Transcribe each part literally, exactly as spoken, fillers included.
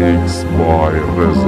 Remix by رضا.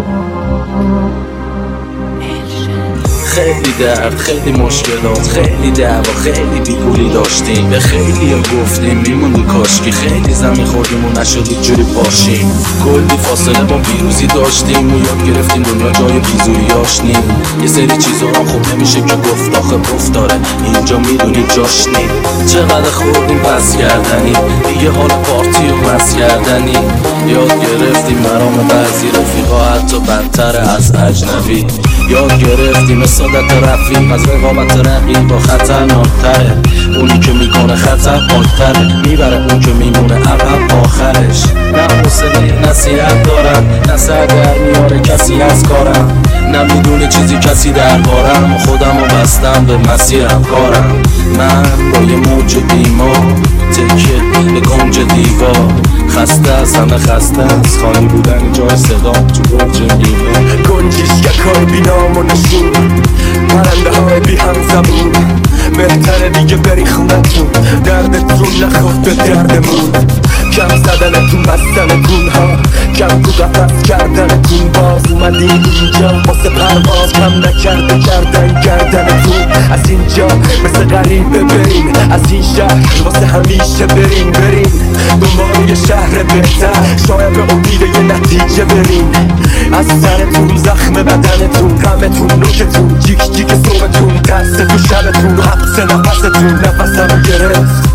خیلی درد، خیلی مشکلات، خیلی دعوا، خیلی بیپولی داشتیم. به خیلی گفتیم میموندی کاشکی، خیلی زمین خوردیم و نشدید جوری باشیم. کلی فاصله با پیروزی داشتیم و یاد گرفتیم دنیا جای بیزویی آشنیم. یه سری چیزا هم خوب نمیشه که گفت، آخه گفت داره اینجا میدونیم جاش نیم. چقدر خوردیم پس کردنی، دیگه حال پارتی و مس کردنی. یاد گرفتیم مرام بعضی رفیقا حتی بدتر از اجنبی. یاد گرفتیم سادت رفیق از رقابت رقیب با خطرناکتره. اونی که میکنه خطر پاکتره، میبره اون که میمونه عقب آخرش. نه حوصله نصیحت دارم، نه سر در میاره کسی از کارم، نه میدونه چیزی کسی دربارم و خودم رو بستم به مسیرم کارم. من با یه موج بیمار تکیه به کنج دیوار، خسته از همه خسته از خالی بودن جای صدا تو برج بیمار. گنجشک های بی نام و نشون، پرنده های بی هم زبون. بهتره دیگه بری خونتون، دردتون نخورد به دردمون. کم زدنتون بستنتون ها، کم تو قفص کردنتون. باز اومدین اینجا واسه پرواز، کم نکرده کردن گردنتون. از اینجا مثل غریبه برین، از این شهر واسه همیشه برین. برین دنبال یه شهر بهتر، شاید به امید یه نتیجه برین. از سرتون زخم بدنتون، غمتون نوکتون، جیک جیک صبحتون، ترس تو شبتون، حبس نفستون نفسم گرفت.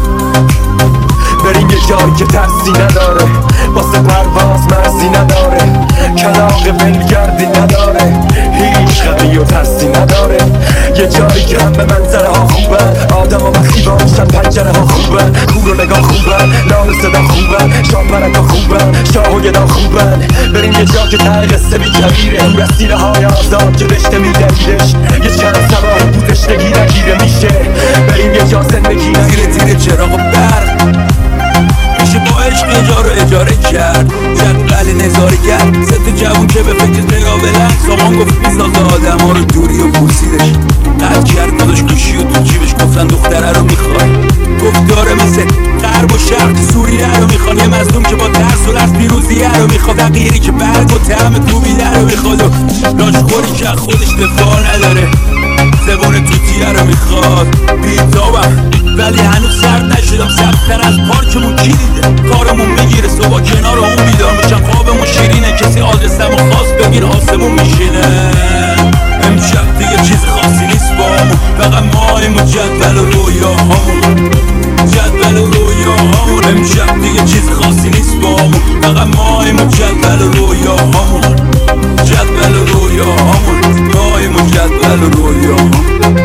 بریم یه جایی که ترسی نداره، واسه پرواز مرزی نداره، کلاغ ولگردی نداره، هیچ غمی و ترسی نداره. یه جایی که هم به منظره ها خوبن، آدم و وقتی باشن پنجره ها خوبن، کور و نگاه خوبن، لال و صدا خوبن، شامپرک ها خوبن، شاه و گدا خوبن. بریم یه جا که ته قصه بی کبیره، دور از سینه های آزاد که دشته میدریدش، یه چند سوار بودش نگیره گیره میشه. بریم یه جا زندگی نگیره تیره چراغ و برق، میشه با عشق اینجا رو اجاره کرد. جدول نظاره کرد ست جوون که به فکر قابلن. سامان گفت میسازه آدم ها رو دوری و پوسیدش، قد کرد داداش گوشی و تو جیبش، گفتن دختره رو میخواد. گفت داره مثل غرب و شرق سوریه رو میخواد. یه مظلوم که با ترس و لرز پیروزیه رو میخواد، فقیری که برگ و طعم کوبیده رو میخواد، و لاشخوری که خودش دفاع نداره، زبون توتیه رو میخواد. بیتابم ولی هنوز سرد نشدم، سبتر از پارکمون کی دیده، کارمون میگیره صبح کنار اون بیدار میشم، خوابمون شیرینه، کسی آدرسمو خواست بگیر آسمون میشینه. امشب دیگه چیز خاصی نیست با همون، فقط ماهیم و جدول و رویاهامون، جدول و رویاهامون. امشب دیگه چیز خاصی نیست با همون، فقط ماهیم و جدول و رویاهامون، جدول و رویاهامون، ماهیم و جدول و رویاهامون.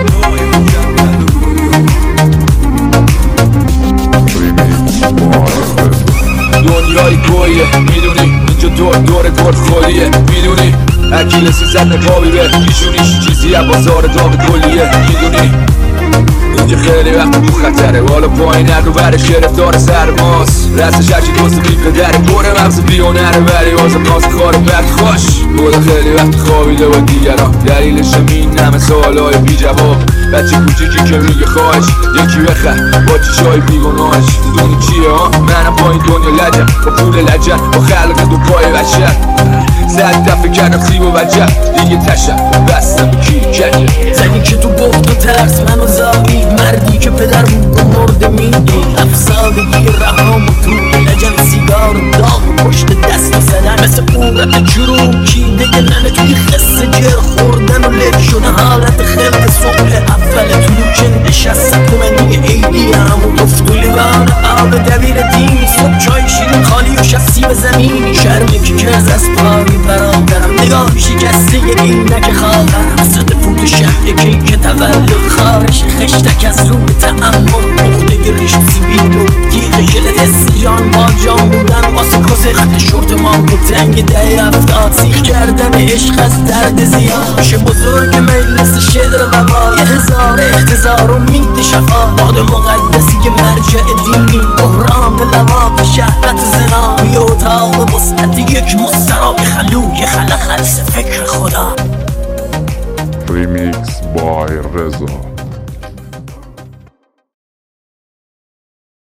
دنیای گویه میدونی، اینجا دور دور گرد خالیه میدونی، اکیلسی زد نقابی به پیشونیش چیزی از بازار داغ کلیه میدونی. اینجا خیلی وقت تو خطره، بالا پایین هر رو برش گرفتار سرماست، رستش هرچی دوست بی پدره، پر مغز بیونره ولی واسه پاس کار بد خوش. بودا خیلی وقت خوابیده با دیگران، دلیلش این همه سوالای بی جواب. بچه کوچیکی که میگه خواهش یکی بخر با چیشای بیگناهش. میدونی چیه ها؟ منم با این دنیا لجم، با پول لجم، با خلق دو پای بشر. زد دفعه کردم سیب و وجب، دیگه تشم بستم کیر کجه. زنی که تو بخت و ترس منو زایید، مردی که پدر بود و مرده میدید، افسادگی رهام و توی لجن سیگار و داغ و پشت دست زدن، مثل قورت چروکی دیگه ننه توی خسته جر خوردن و لک شدن. حالت خلق صبح اول طلوع نشستم تو منی عیدی، همون گفت و لیوان آب دبیر دینی، صبح چای شیرین خالی و شسیب زمینی، شرمکی کرز از پایی برادرم، نگاه شکسته یه اینک خواهرم، صد فوت شهر که تولد خارش، خشتک از روی تعمل مخته ریش سیبیل و تیغ ژلت استیان با جان بودن، واسه کسه خط شورت ما بود تنگ ده افتاد، سیخ کردن عشق از درد زیاد. میشه بزرگ مجلس شعر و وبا، یه هزار احتضار و مید شفا، باد مقدسی که مرجع دینی، بحران لواق شهرت زنا، یه اتاق وسط یک مسترا، یه خلوی خلق خلص فکر خدا. Remix by رضا.